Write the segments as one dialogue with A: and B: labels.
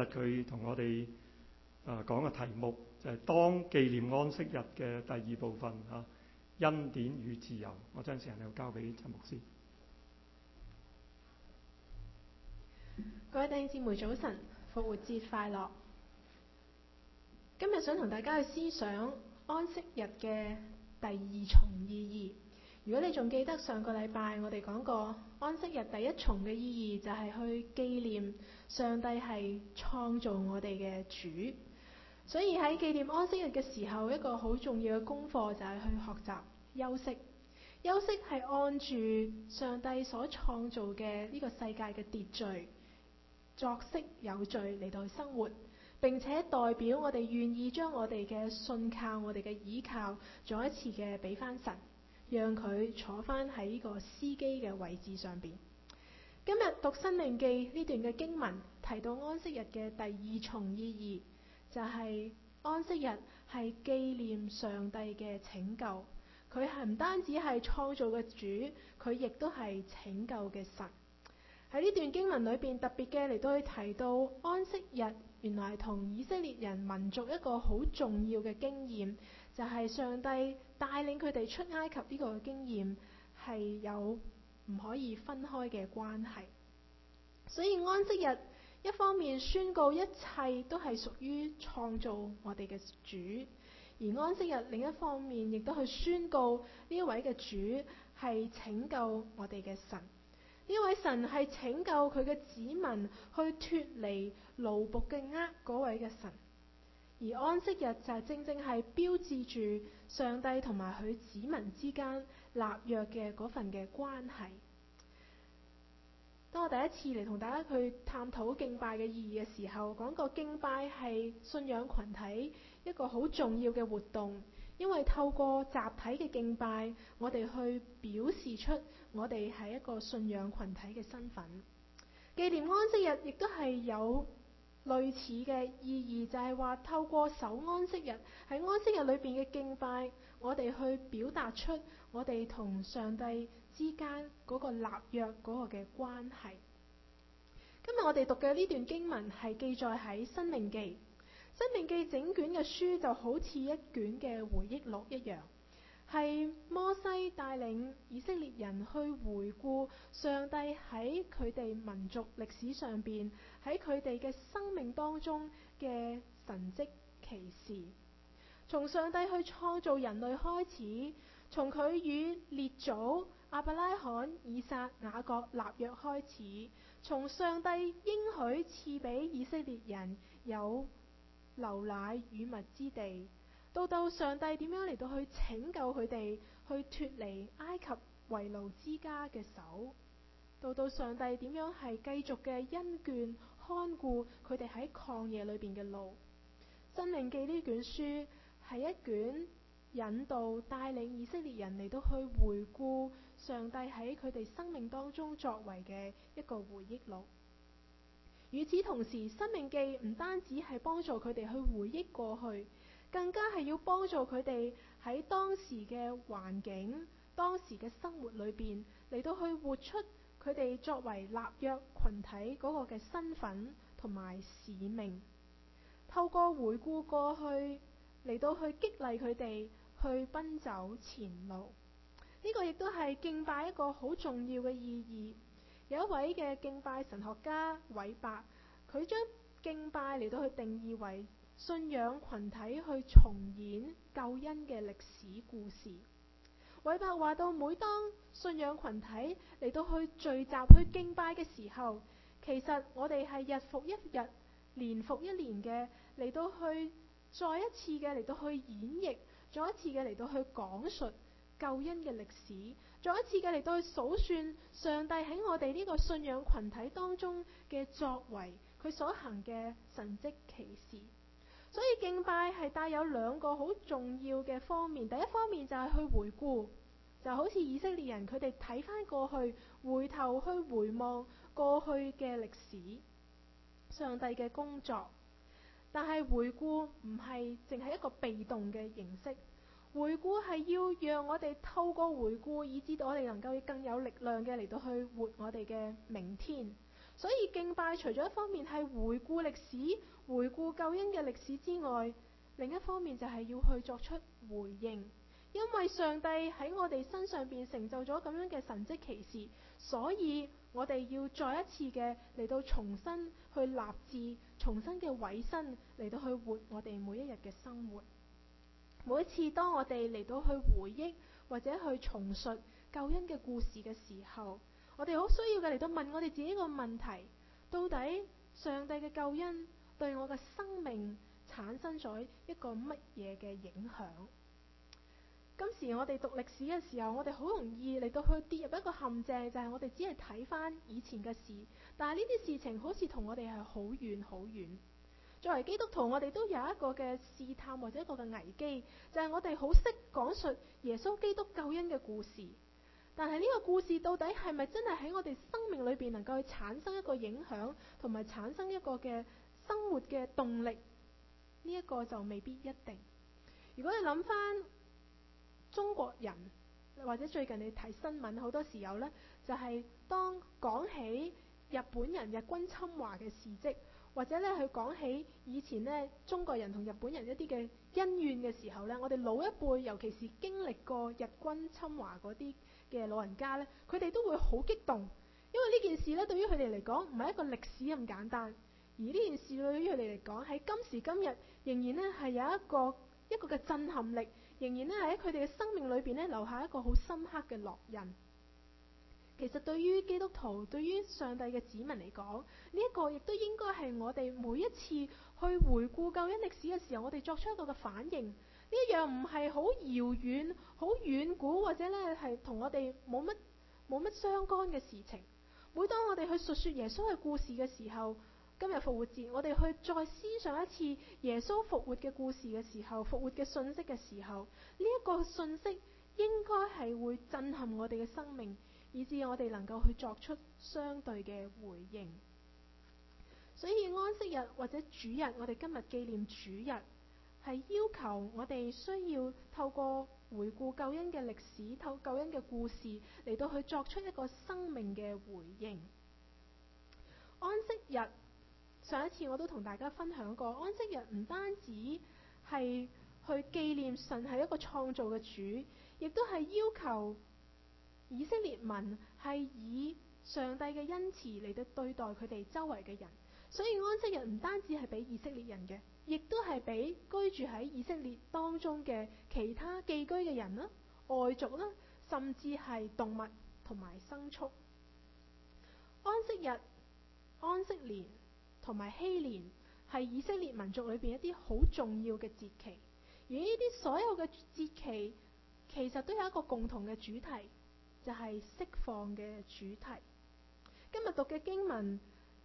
A: 日佢同我哋講嘅題目就係當紀念安息日嘅第二部分恩典與自由。我將時間交俾陳牧師。
B: 各位弟兄姊妹早晨，復活節快樂！今日想同大家去思想安息日嘅第二重意義。如果你仲記得上個禮拜我哋講過安息日第一重嘅意義就係去紀念上帝係創造我哋嘅主，所以喺紀念安息日嘅時候，一個好重要嘅功課就係去學習休息。休息係按住上帝所創造嘅呢個世界嘅秩序，作息有序嚟到去生活，並且代表我哋願意將我哋嘅信靠、我哋嘅倚靠再一次嘅俾翻神，讓佢坐翻喺呢個司機嘅位置上邊。今日讀申命記呢段嘅經文提到安息日嘅第二重意義，就係安息日係紀念上帝嘅拯救。佢係唔單止係創造嘅主，佢亦都係拯救嘅神。喺呢段經文裏邊特別嘅嚟到去提到安息日，原來同以色列人民族一個好重要嘅經驗，就係上帝帶領佢哋出埃及呢個經驗係有唔可以分開嘅關係。所以安息日一方面宣告一切都係屬於創造我哋嘅主，而安息日另一方面亦都去宣告呢一位嘅主係拯救我哋嘅神。呢位神係拯救佢嘅子民去脫離奴僕嘅嗰位嘅神，而安息日就係正正係標誌住上帝同埋佢子民之間立約嘅嗰份嘅關係。當我第一次嚟同大家去探討敬拜嘅意義嘅時候，講過敬拜係信仰群體一個好重要嘅活動，因為透過集體嘅敬拜，我哋去表示出我哋係一個信仰群體嘅身份。紀念安息日亦都係有類似嘅意義，就係話透過守安息日，喺安息日裏邊嘅敬拜，我哋去表達出我哋同上帝之間嗰個立約嗰個嘅關係。今日我哋讀嘅呢段經文係記載喺申命記。申命記整卷嘅書就好似一卷嘅回憶錄一樣，係摩西帶領以色列人去回顧上帝喺佢哋民族歷史上邊，喺佢哋嘅生命當中嘅神蹟奇事。從上帝去創造人類開始，從佢與列祖亞伯拉罕、以撒、雅各立約開始，從上帝應許賜俾以色列人有流奶與蜜之地，到上帝點樣嚟到去拯救佢哋，去脫離埃及為奴之家嘅手，到上帝點樣係繼續嘅恩眷看顧佢哋喺曠野裏邊嘅路。申命記呢卷書係一卷引導帶領以色列人嚟到去回顧上帝喺佢哋生命當中作為嘅一個回憶錄。與此同時，申命記唔單止係幫助佢哋去回憶過去，更加係要幫助佢哋喺當時嘅環境、當時嘅生活裏邊嚟到去活出佢哋作為立約群體嗰個嘅身份同埋使命。透過回顧過去嚟到去激勵佢哋去奔走前路，呢個亦都係敬拜一個好重要嘅意義。有一位嘅敬拜神學家韋伯，佢將敬拜嚟到去定義為信仰群體去重演救恩嘅歷史故事。韋伯話到，每當信仰群體嚟到去聚集去敬拜嘅時候，其實我哋係日復一日、年復一年嘅嚟到去再一次嘅嚟到去演繹，再一次嘅嚟到去講述救恩嘅歷史，再一次嘅嚟到去數算上帝喺我哋呢個信仰群體當中嘅作為，佢所行嘅神蹟奇事。所以敬拜係帶有兩個好重要嘅方面。第一方面就係去回顧，就好似以色列人佢哋睇翻過去，回頭去回望過去嘅歷史，上帝嘅工作。但係回顧唔係淨係一個被動嘅形式，回顧係要讓我哋透過回顧，以致到我哋能夠更有力量嘅嚟到去活我哋嘅明天。 所以敬拜除咗一方面係回顧歷史、回顧救恩嘅歷史之外，另一方面就係要去作出回應。因為上帝喺我哋身上邊成就咗咁樣嘅神蹟奇事，所以我哋要再一次嘅嚟到重新去立志，重新嘅委身嚟到去活我哋每一日嘅生活。每一次當我哋嚟到去回憶或者去重述救恩嘅故事嘅時候，我哋好需要嘅嚟到問我哋自己一個問題：到底上帝嘅救恩對我嘅生命產生咗一個乜嘢嘅影響？今時我哋讀歷史嘅時候，我哋好容易嚟到去跌入一個陷阱，就係我哋只係睇翻以前嘅事，但係呢啲事情好似同我哋係好遠好遠。作為基督徒，我哋都有一個嘅試探或者一個嘅危機，就係我哋好識講述耶穌基督救恩嘅故事，但係呢個故事到底係咪真係喺我哋生命裏邊能夠去產生一個影響，同埋產生一個嘅生活嘅動力？呢一個就未必一定。如果你諗翻中國人，或者最近你睇新聞，好多時候呢，就係當講起日本人日軍侵華嘅事蹟，或者咧去講起以前呢中國人同日本人一啲嘅恩怨嘅時候呢，我哋老一輩，尤其是經歷過日軍侵華嗰啲嘅老人家呢，佢哋都會好激動，因為呢件事呢對於佢哋嚟講唔係一個歷史咁簡單，而呢件事對於佢哋嚟講喺今時今日仍然呢係有一個嘅震撼力，仍然咧喺佢哋嘅生命裏邊咧留下一個好深刻嘅烙印。其實對於基督徒、對於上帝嘅子民嚟講，呢一個亦都應該係我哋每一次去回顧救恩歷史嘅時候，我哋作出一個嘅反應。呢一樣唔係好遙遠、好遠古，或者咧係同我哋冇乜相干嘅事情。每當我哋去述說耶穌嘅故事嘅時候，今日復活節，我哋去再思想一次耶穌復活嘅故事嘅時候，復活嘅信息嘅時候，呢一個信息應該係會震撼我哋嘅生命，以致我哋能夠去作出相對嘅回應。所以安息日或者主日，我哋今日紀念主日，係要求我哋需要透過回顧救恩嘅歷史，透過救恩嘅故事嚟到去作出一個生命嘅回應。安息日，上一次我都同大家分享過，安息日唔單止係去紀念神係一個創造嘅主，亦都係要求以色列民係以上帝嘅恩慈嚟到對待佢哋周圍嘅人。所以安息日唔單止係俾以色列人嘅，亦都係俾居住喺以色列當中嘅其他寄居嘅人啦、外族啦，甚至係動物同埋牲畜。安息日、安息年同埋禧年係以色列民族裏邊一啲好重要嘅節期，而呢啲所有嘅節期其實都有一個共同嘅主題，就係釋放嘅主題。今日讀嘅經文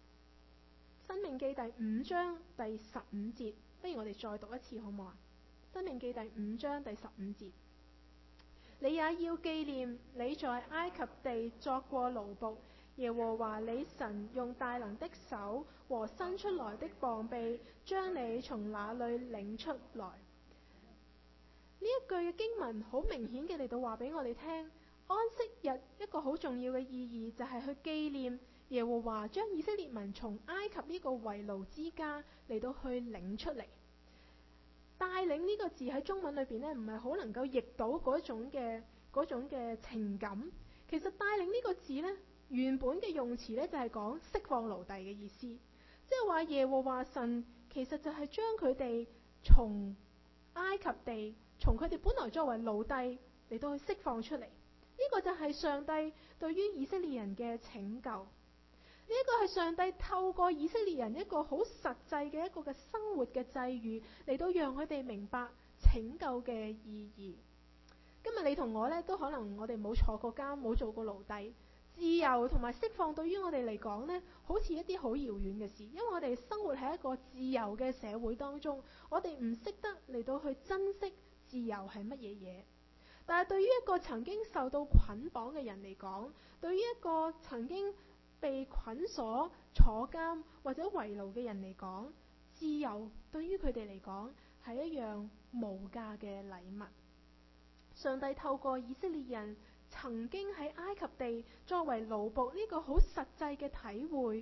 B: 《申命記》第5章第15節，不如我哋再讀一次好唔好啊？《申命記》第5章第15節，你也要紀念你在埃及地作過奴僕，耶和華你神用大能的手和伸出來的膀臂將你從那裏領出來。呢一句嘅經文好明顯嘅嚟到話俾我哋聽，安息日一個好重要嘅意義就係去紀念耶和華將以色列民從埃及呢個為奴之家嚟到去領出嚟。帶領呢個字喺中文裏邊呢，唔係好能夠譯到嗰種嘅情感。其實帶領呢個字呢，原本嘅用詞呢，就係講釋放奴隸嘅意思，即係話耶和華神其實就係將佢哋從埃及地，從佢哋本來作為奴隸嚟到去釋放出嚟。呢個就係上帝對於以色列人嘅拯救。呢一個係上帝透過以色列人一個好實際嘅一個嘅生活嘅際遇嚟到讓佢哋明白拯救嘅意義。今日你同我呢，都可能我哋冇坐過監，冇做過奴隸，自由同埋釋放對於我哋嚟講呢，好似一啲好遙遠嘅事，因為我哋生活喺一個自由嘅社會當中，我哋唔識得嚟到去珍惜自由係乜嘢嘢。但係對於一個曾經受到捆綁嘅人嚟講，對於一個曾經被捆鎖坐監或者為奴嘅人嚟講，自由對於佢哋嚟講係一樣無價嘅禮物。上帝透過以色列人曾經喺埃及地作為奴僕呢個好實際嘅體會，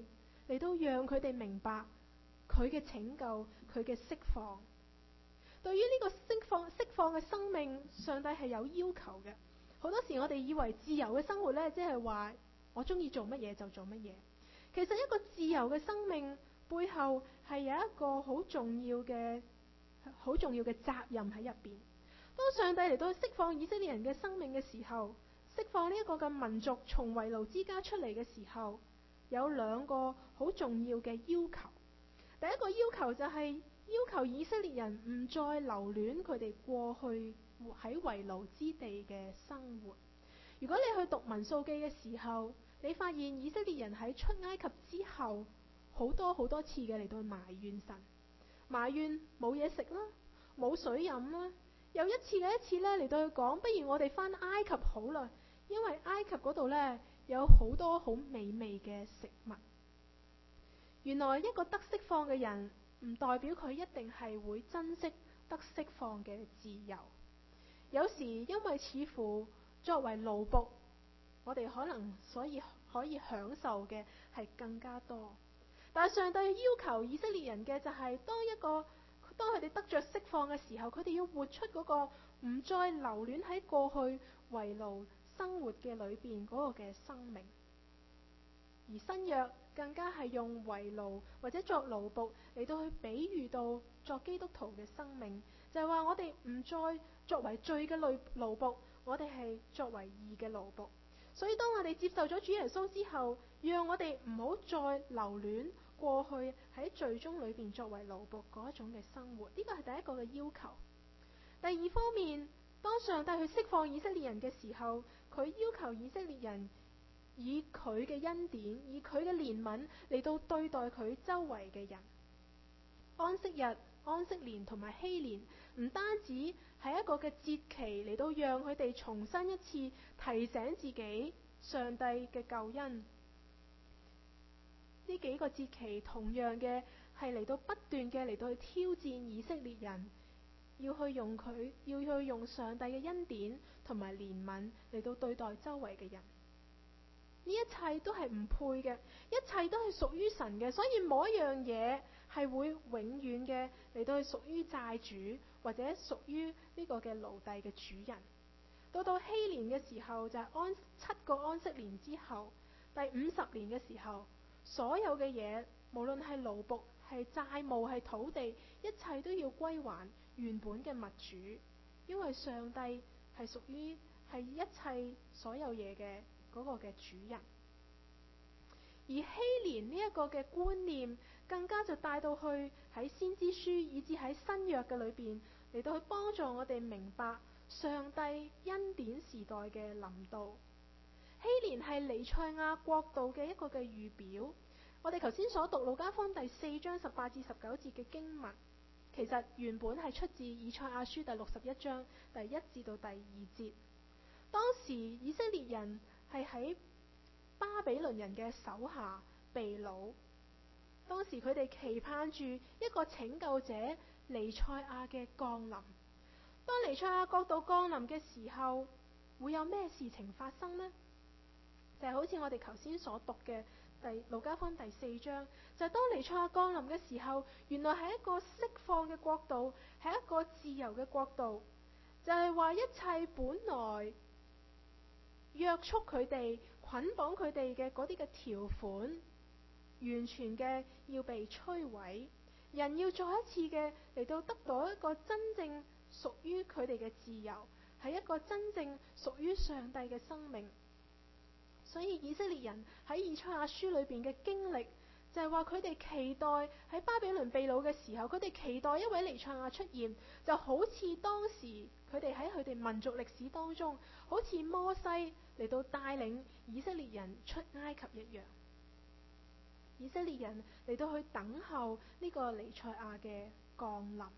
B: 嚟到讓佢哋明白佢嘅拯救，佢嘅釋放。對於呢個釋放嘅生命，上帝係有要求嘅。好多時我哋以為自由嘅生活呢，即係話我中意做乜嘢就做乜嘢。其實一個自由嘅生命背後係有一個好重要嘅責任喺入邊。當上帝嚟到釋放以色列人嘅生命嘅時候，釋放呢一個嘅民族從為奴之家出嚟嘅時候，有兩個好重要嘅要求。第一個要求就係要求以色列人唔再留戀佢哋過去喺為奴之地嘅生活。如果你去讀民數記嘅時候，你發現以色列人喺出埃及之後好多次嘅嚟到埋怨神，埋怨冇嘢食啦，冇水飲啦，又一次嘅一次咧嚟到去講，不如我哋翻埃及好啦，因為埃及嗰度呢，有好多好美味嘅食物。原來一個得釋放嘅人，唔代表佢一定係會珍惜得釋放嘅自由。有時因為似乎作為奴僕，我哋可能所以可以享受嘅係更加多。但係上帝要求以色列人嘅就係當佢哋得着釋放嘅時候，佢哋要活出嗰個唔再留戀喺過去為奴生活嘅裏邊嗰個嘅生命。而新約更加係用為奴或者作奴僕嚟到去比喻到作基督徒嘅生命，就係話我哋唔再作為罪嘅奴僕，我哋係作為義嘅奴僕。所以當我哋接受咗主耶穌之後，讓我哋唔好再留戀過去喺罪中裏邊作為奴僕嗰一種嘅生活。呢個係第一個嘅要求。第二方面，當上帝去釋放以色列人嘅時候，佢要求以色列人以佢嘅恩典，以佢嘅憐憫嚟到對待佢周圍嘅人。安息日、安息年同埋禧年，唔單止係一個嘅節期嚟到讓佢哋重新一次提醒自己上帝嘅救恩。呢幾個節期同樣嘅係嚟到不斷嘅嚟到去挑戰以色列人，要去用上帝嘅恩典同埋憐憫嚟到對待周圍嘅人。呢一切都係唔配嘅，一切都係屬於神嘅，所以冇一樣嘢係會永遠嘅嚟到去屬於債主或者屬於呢個嘅奴隸嘅主人。到禧年嘅時候，就係7個安息年之後，第50年嘅時候，所有嘅嘢無論係奴僕、係債務、係土地，一切都要歸還原本嘅物主，因為上帝係屬於係一切所有嘢嘅嗰個嘅主人。而禧年呢一個嘅觀念，更加就帶到去喺先知書以至喺新約嘅裏邊嚟到去幫助我哋明白上帝恩典時代嘅臨到。禧年係彌賽亞國度嘅一個嘅預表。我哋頭先所讀路加福音第4章18至19節嘅經文，其實原本係出自以賽亞書第61章第1至到第2節。當時以色列人係喺巴比倫人嘅手下被擄，當時佢哋期盼住一個拯救者彌賽亞嘅降臨。當彌賽亞國度降臨嘅時候，會有咩事情發生呢？就係好似我哋頭先所讀嘅路加福音第4章，就係當彌賽亞降臨嘅時候，原來係一個釋放嘅國度，係一個自由嘅國度。就係話一切本來約束佢哋、捆綁佢哋嘅嗰啲嘅條款，完全嘅要被摧毀，人要再一次嘅嚟到得到一個真正屬於佢哋嘅自由，係一個真正屬於上帝嘅生命。所以以色列人喺以賽亞書裏邊嘅經歷，就係話佢哋期待喺巴比倫被擄嘅時候，佢哋期待一位彌賽亞出現，就好似當時佢哋喺佢哋民族歷史當中，好似摩西嚟到帶領以色列人出埃及一樣。以色列人嚟到去等候呢個彌賽亞嘅降臨，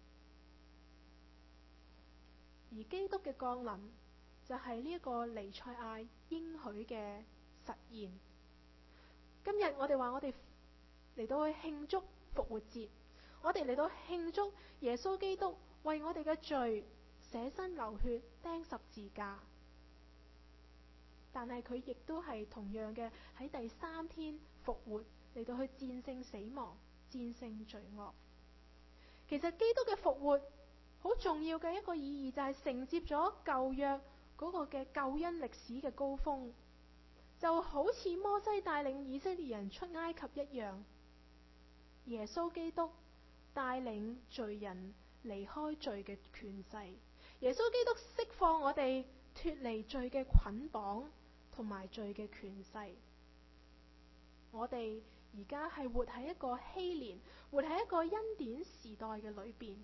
B: 而基督嘅降臨就係呢一個彌賽亞應許嘅實現。今日我哋話我哋嚟到去慶祝復活節，我哋嚟到慶祝耶穌基督為我哋嘅罪捨身流血釘十字架，但係佢亦都係同樣嘅喺第3天復活嚟到去戰勝死亡、戰勝罪惡。其實基督嘅復活好重要嘅一個意義就係承接咗舊約嗰個嘅救恩歷史嘅高峰，就好似摩西帶領以色列人出埃及一樣，耶穌基督帶領罪人離開罪嘅權勢，耶穌基督釋放我哋脫離罪嘅捆綁同埋罪嘅權勢。我哋而家係活喺一個禧年，活喺一個恩典時代嘅裏邊。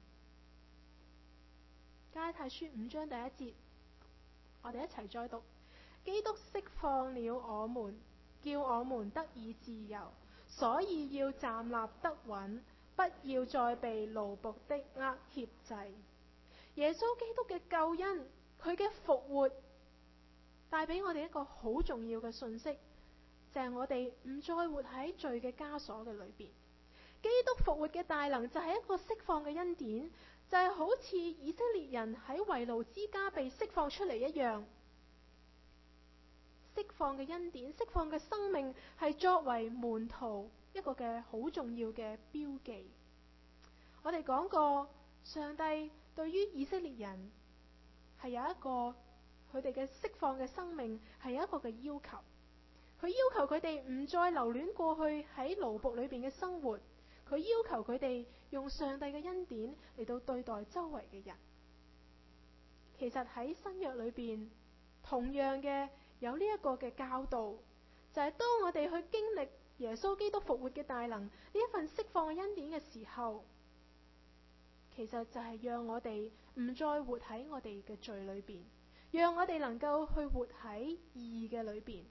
B: 加拉太書5章第1節，我哋一齊再讀：基督釋放了我們，叫我們得以自由，所以要站立得穩，不要再被奴僕的軛挾制。耶穌基督嘅救恩，佢嘅復活，帶俾我哋一個好重要嘅信息，就係我哋唔再活喺罪嘅枷鎖嘅裏邊。基督復活嘅大能就係一個釋放嘅恩典，就係好似以色列人喺為奴之家被釋放出嚟一樣。釋放嘅恩典、釋放嘅生命，係作為門徒一個嘅好重要嘅標記。我哋講過，上帝對於以色列人係有一個佢哋嘅釋放嘅生命，係有一個嘅要求。佢要求佢哋唔再留戀過去喺奴僕裏邊嘅生活，佢要求佢哋用上帝嘅恩典嚟到對待周圍嘅人。其實喺新約裏邊，同樣嘅有呢一個嘅教導，就係當我哋去經歷耶穌基督復活嘅大能，呢一份釋放嘅恩典嘅時候，其實就係讓我哋唔再活喺我哋嘅罪裏邊，讓我哋能夠去活喺義嘅裏邊。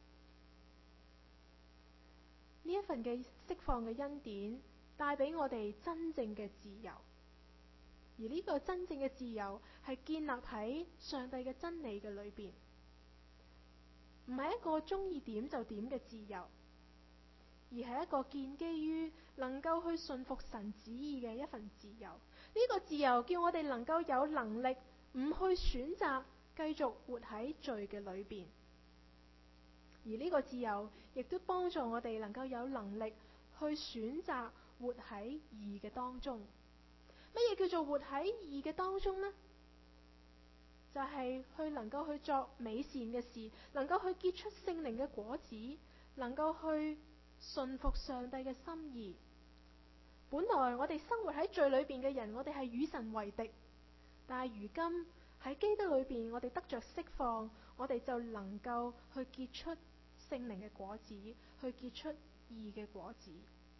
B: 呢一份嘅釋放嘅恩典帶俾我哋真正嘅自由，而呢個真正嘅自由係建立喺上帝嘅真理嘅裏邊，唔係一個中意點就點嘅自由，而係一個建基於能夠去順服神旨意嘅一份自由。呢個自由叫我哋能夠有能力唔去選擇繼續活喺罪嘅裏邊，而呢個自由亦都幫助我哋能夠有能力去選擇活喺義嘅當中。乜嘢叫做活喺義嘅當中呢？就係去能夠去作美善嘅事，能夠去結出聖靈嘅果子，能夠去順服上帝嘅心意。本來我哋生活喺罪裏邊嘅人，我哋係與神為敵，但係如今喺基督裏邊，我哋得着釋放，我哋就能夠去結出聖靈嘅果子，去結出義嘅果子。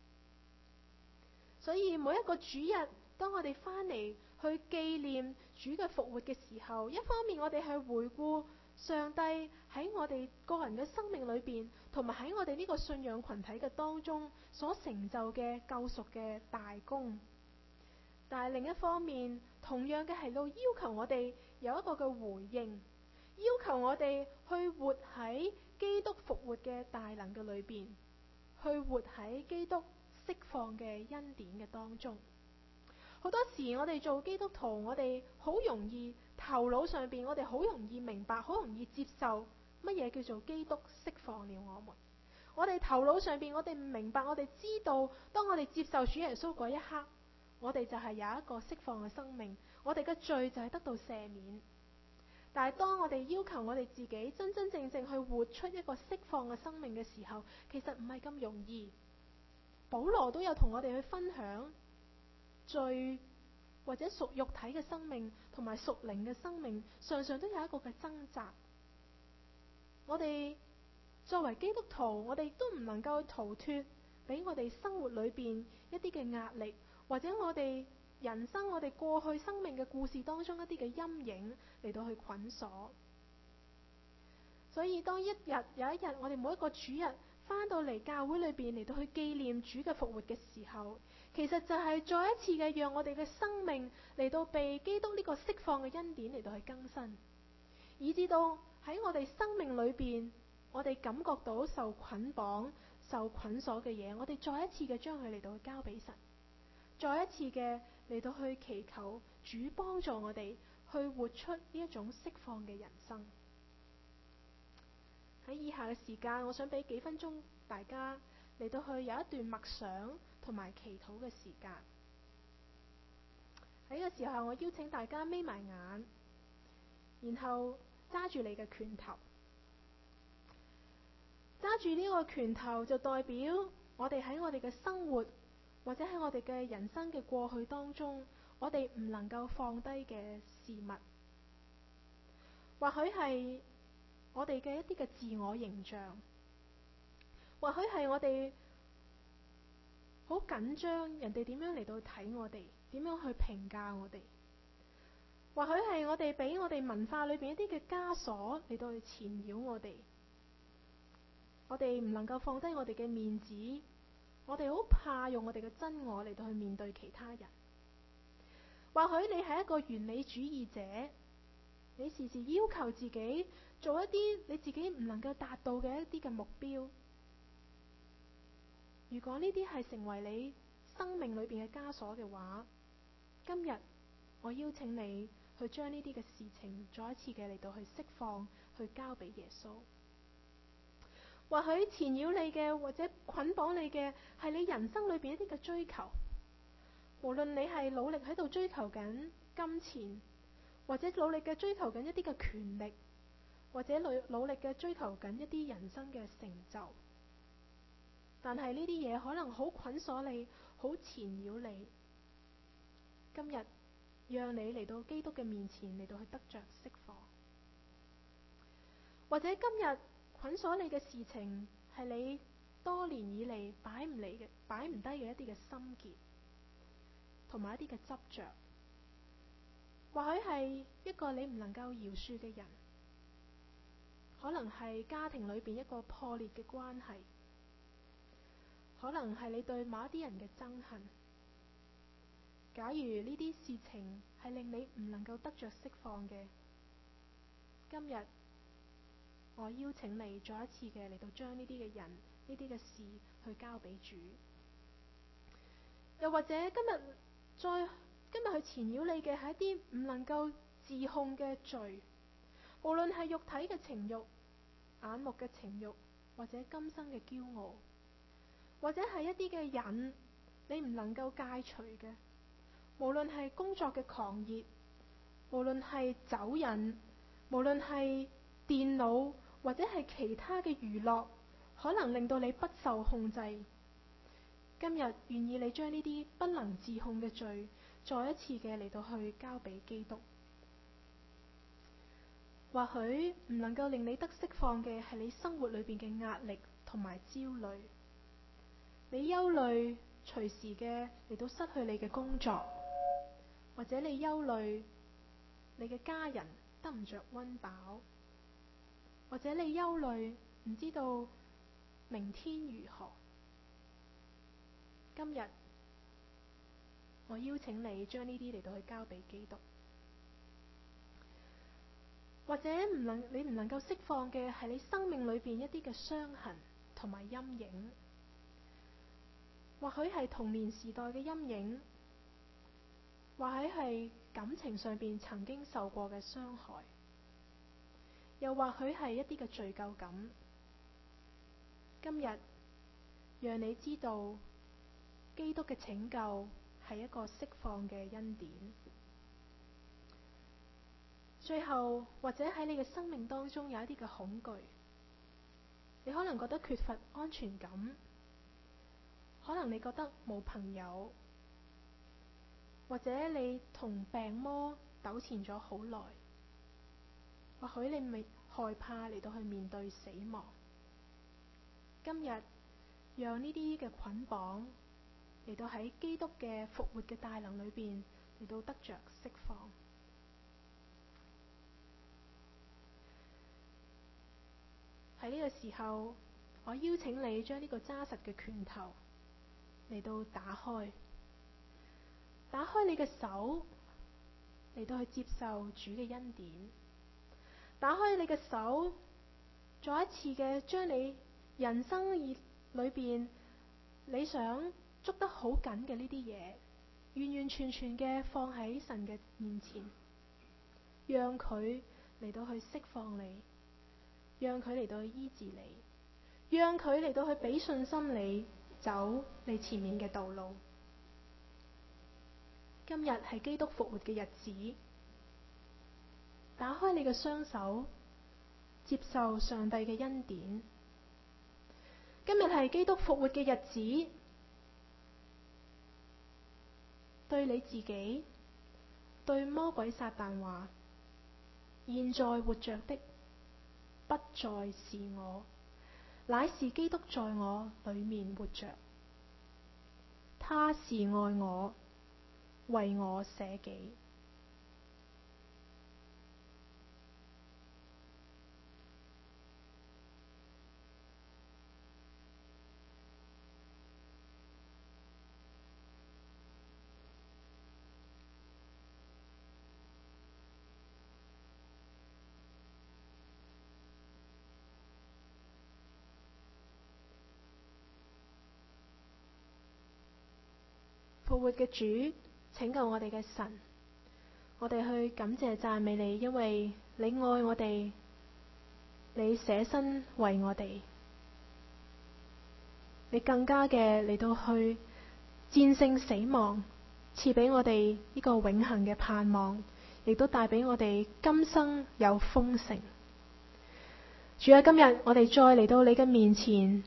B: 所以每一個主日，當我哋翻嚟去紀念主嘅復活嘅時候，一方面我哋係回顧上帝喺我哋個人嘅生命裏邊，同埋喺我哋呢個信仰群體嘅當中所成就嘅救贖嘅大功。但係另一方面，同樣嘅係要求我哋有一個嘅回應，要求我哋去活喺基督復活嘅大能嘅裏邊，去活喺基督釋放嘅恩典嘅當中。好多時我哋做基督徒，我哋好容易頭腦上邊，我哋好容易明白，好容易接受乜嘢叫做基督釋放了我們。我哋頭腦上邊，我哋唔明白，我哋知道，當我哋接受主耶穌嗰一刻，我哋就係有一個釋放嘅生命，我哋嘅罪就係得到赦免。但係當我哋要求我哋自己真真正正去活出一個釋放嘅生命嘅時候，其實唔係咁容易。保羅都有同我哋去分享，罪或者屬肉體嘅生命同埋屬靈嘅生命，常常都有一個嘅掙扎。我哋作為基督徒，我哋都唔能夠逃脫俾我哋生活裏邊一啲嘅壓力，或者我哋人生我哋過去生命嘅故事當中一啲嘅陰影嚟到去捆鎖。所以當有一日我哋每一個主日翻到嚟教會裏邊嚟到去紀念主嘅復活嘅時候，其實就係再一次嘅讓我哋嘅生命嚟到被基督呢個釋放嘅恩典嚟到去更新，以至到喺我哋生命裏邊，我哋感覺到受捆綁、受捆鎖嘅嘢，我哋再一次嘅將佢嚟到去交俾神，再一次嘅嚟到去祈求主幫助我哋去活出呢一種釋放嘅人生。喺以下嘅時間，我想俾幾分鐘大家嚟到去有一段默想同埋祈禱嘅時間。喺呢個時候，我邀請大家眯埋眼，然後揸住你嘅拳頭。揸住呢個拳頭就代表我哋喺我哋嘅生活或者喺我哋嘅人生嘅過去當中，我哋唔能夠放低嘅事物，或許係我哋嘅一啲嘅自我形象，或許係我哋好緊張人哋點樣嚟到睇我哋，點樣去評價我哋，或許係我哋俾我哋文化裏邊一啲嘅枷鎖嚟到去纏繞我哋。我哋唔能夠放低我哋嘅面子，我哋好怕用我哋嘅真我嚟到去面對其他人。或許你係一個完美主義者，你時時要求自己做一啲你自己唔能夠達到嘅一啲嘅目標。如果呢啲係成為你生命裏邊嘅枷鎖嘅話，今日我邀請你去將呢啲嘅事情再一次嘅嚟到去釋放，去交俾耶穌。或許纏繞你嘅或者捆綁你嘅係你人生裏邊一啲嘅追求，無論你係努力喺度追求緊金錢，或者努力嘅追求緊一啲嘅權力，或者努力嘅追求緊一啲人生嘅成就，但係呢啲嘢可能好捆鎖你，好纏繞你。今日讓你嚟到基督嘅面前嚟到去得着釋放，或者今日捆鎖你嘅事情係你多年以嚟擺唔低嘅一啲嘅心結，同埋一啲嘅執着，或許係一個你唔能夠饒恕嘅人，可能係家庭裏邊一個破裂嘅關係，可能係你對某一啲人嘅憎恨。假如呢啲事情係令你唔能夠得着釋放嘅，今日我邀請你再一次嘅嚟到將呢啲嘅人、呢啲嘅事去交俾主。又或者今日去纏繞你嘅係一啲唔能夠自控嘅罪，無論係肉體嘅情慾、眼目嘅情慾，或者今生嘅驕傲，或者係一啲嘅癮你唔能夠戒除嘅，無論係工作嘅狂熱，無論係酒癮，無論係電腦或者係其他嘅娛樂，可能令到你不受控制。今日願意你將呢啲不能自控嘅罪，再一次嘅嚟到去交俾基督。或許唔能夠令你得釋放嘅係你生活裏邊嘅壓力同埋焦慮，你憂慮隨時嘅嚟到失去你嘅工作，或者你憂慮你嘅家人得唔着溫飽，或者你憂慮唔知道明天如何。今日我邀請你將呢啲嚟到去交俾基督。或者你唔能夠釋放嘅係你生命裏邊一啲嘅傷痕同埋陰影，或許係童年時代嘅陰影，或許係感情上邊曾經受過嘅傷害，又或許係一啲嘅罪疚感。今日讓你知道基督嘅拯救係一個釋放嘅恩典。最後，或者喺你嘅生命當中有一啲嘅恐懼，你可能覺得缺乏安全感，可能你覺得冇朋友，或者你同病魔糾纏咗好耐，或許你未害怕嚟到去面對死亡。今日讓呢啲嘅捆綁嚟到喺基督嘅復活嘅大能裏邊嚟到得着釋放。喺呢個時候，我邀請你將呢個揸實嘅拳頭嚟到打開你嘅手，嚟到去接受主嘅恩典。打開你嘅手，再一次嘅將你人生裏邊你想捉得好緊嘅呢啲嘢，完完全全嘅放喺神嘅面前，讓佢嚟到去釋放你，讓佢嚟到去醫治你， 讓佢嚟到去俾信心你走你前面嘅道路。今日係基督復活嘅日子，打開你嘅雙手，接受上帝嘅恩典。今日係基督復活嘅日子，對你自己，對魔鬼撒旦話：現在活着的不再是我，乃是基督在我裏面活着。他是愛我，為我捨己。復活嘅主，拯救我哋嘅神，我哋去感謝讚美你，因為你愛我哋，你捨身為我哋，你更加嘅嚟到去戰勝死亡，賜俾我哋呢個永恆嘅盼望，亦都帶俾我哋今生有豐盛。主啊，今日我哋再嚟到你嘅面前，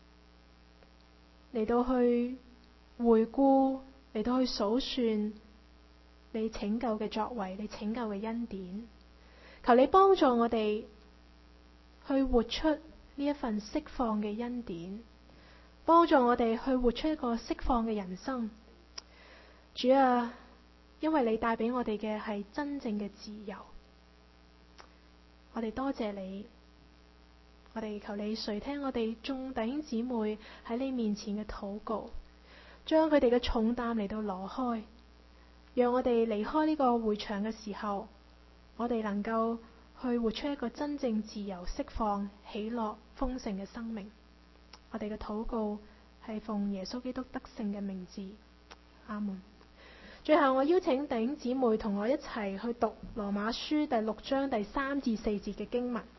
B: 嚟到去回顧，嚟到去數算你拯救嘅作為，你拯救嘅恩典。求你幫助我哋去活出呢一份釋放嘅恩典，幫助我哋去活出一個釋放嘅人生。主啊，因為你帶俾我哋嘅係真正嘅自由，我哋多謝你。我哋求你垂聽我哋眾弟兄姊妹喺你面前嘅禱告，將佢哋嘅重擔嚟到攞開，讓我哋離開呢個會場嘅時候，我哋能夠去活出一個真正自由、釋放、喜樂、豐盛嘅生命。我哋嘅禱告係奉耶穌基督得勝嘅名字，阿門。最後，我邀請弟兄姊妹同我一齊去讀羅馬書第6章第3至4節嘅經文。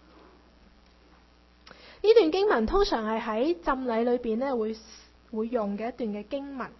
B: 呢段經文通常係喺浸禮裏邊咧會用嘅一段嘅經文。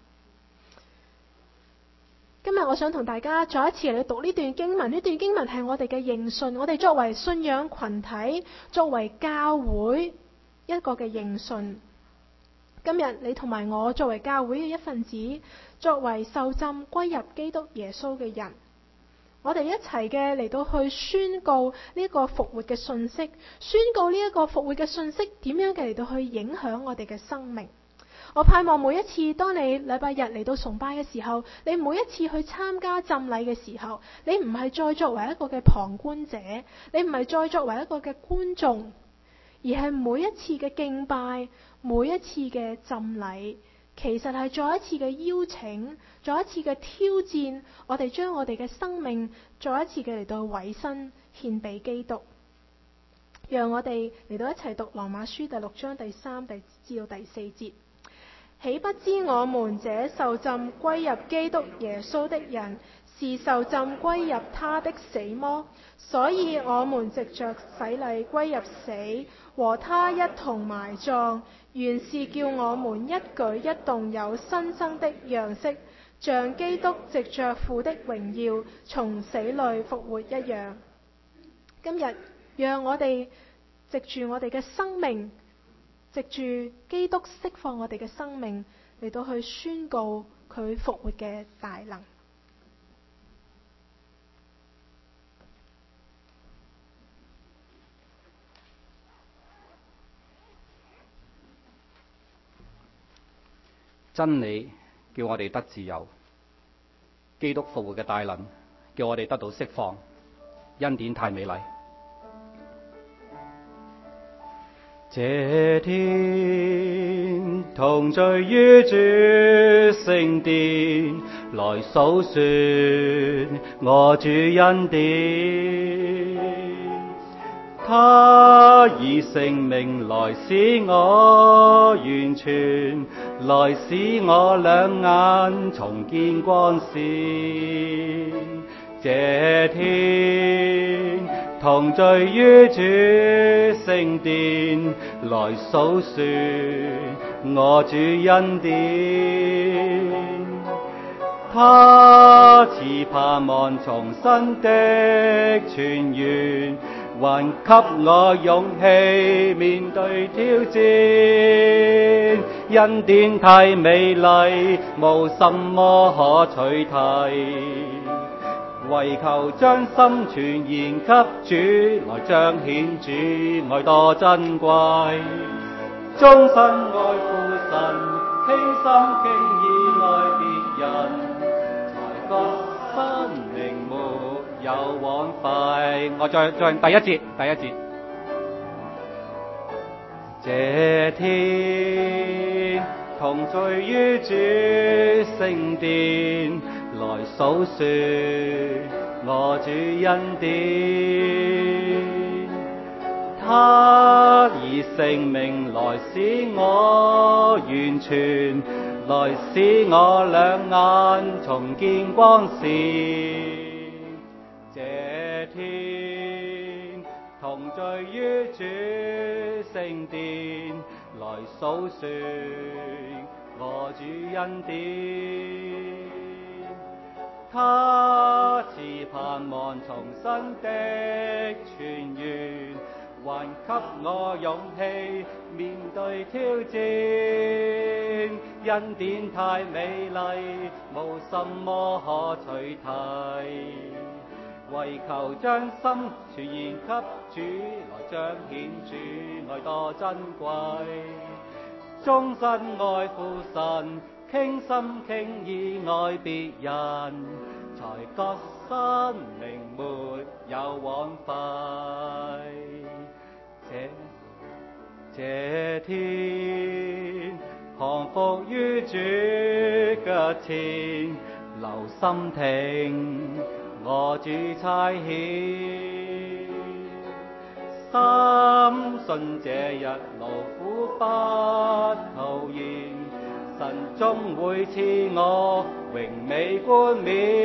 B: 今日我想同大家再一次嚟讀呢段經文。呢段經文係我哋嘅認信，我哋作為信仰群體，作為教會一個嘅認信。今日你同埋我作為教會嘅一份子，作為受浸歸入基督耶穌嘅人，我哋一齊嘅嚟到去宣告呢個復活嘅信息，宣告呢一個復活嘅信息點樣嘅嚟到去影響我哋嘅生命。我盼望每一次當你禮拜日嚟到崇拜嘅時候，你每一次去參加浸禮嘅時候，你唔係再作為一個嘅旁觀者，你唔係再作為一個嘅觀眾，而係每一次嘅敬拜，每一次嘅浸禮，其實係再一次嘅邀請，再一次嘅挑戰，我哋將我哋嘅生命再一次嘅嚟到委身獻俾基督。讓我哋嚟到一齊讀羅馬書第6章第3至到第4節。豈不知我們這受浸歸入基督耶穌的人，是受浸歸入他的死麼？所以我們藉着洗禮歸入死，和他一同埋葬，原是叫我們一舉一動有新生的樣式，像基督藉着父的榮耀從死裏復活一樣。今日讓我哋藉住我哋嘅生命，藉住基督釋放我哋嘅生命，嚟到去宣告佢復活嘅大能。
C: 真理叫我哋得自由，基督復活嘅大能叫我哋得到釋放，恩典太美麗。這天同聚於主聖殿，來訴說我主恩典。他以性命來使我完全，來使我兩眼重見光線。這天同聚於主聖殿，來數算我主恩典。他賜盼望重生的泉源，還給我勇氣面對挑戰。恩典太美麗，無什麼可取替，唯求將心全然給主，來彰顯主愛多珍貴。終身愛父神，傾心傾意愛別人，才覺生命沒有枉費。我再第一節。這天同聚於主聖殿，來數算我主恩典。他以性命來使我完全，來使我兩眼重見光線。這天同聚於主聖殿，來數算我主恩典。他賜盼望重生的泉源，還給我勇氣面對挑戰。恩典太美麗，無什麼可取替，唯求將心全然給主，來彰顯主愛多珍貴。終身愛父神，傾心傾意愛別人，才覺生命沒有枉費。這天降服於主腳前，留心聽我主差遣，深信這日勞苦不徒然，神終會賜我榮美冠冕。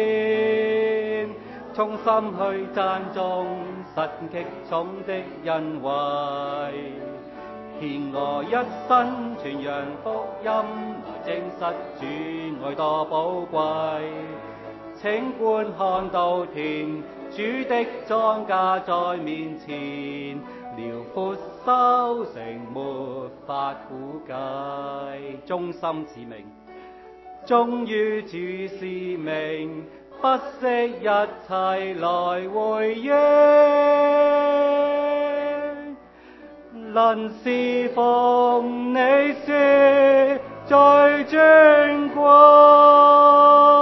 C: 衷心去讚頌神極重的恩惠，獻我一生傳揚福音，來證實主愛多寶貴。請觀看稻田，主的莊稼在面前，遼闊收成沒法估計。忠心使命，忠於主使命，不惜一切來回應。能侍奉你是最尊貴。